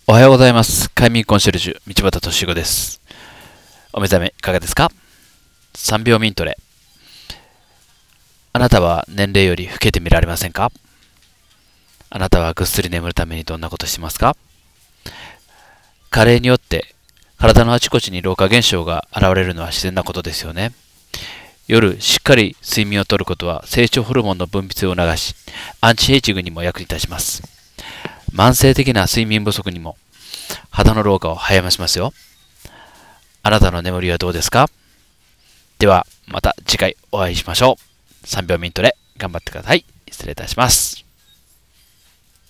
おはようございます。快眠コンシェルジュ、道端敏子です。お目覚めいかがですか？ 3 秒ミントレ。あなたは年齢より老けてみられませんか？あなたはぐっすり眠るためにどんなことしてますか？加齢によって体のあちこちに老化現象が現れるのは自然なことですよね。夜しっかり睡眠をとることは成長ホルモンの分泌を促し、アンチエイジングにも役に立ちます。慢性的な睡眠不足にも肌の老化を早ましますよ。あなたの眠りはどうですか？では、また次回お会いしましょう。3秒ミントで頑張ってください。失礼いたします。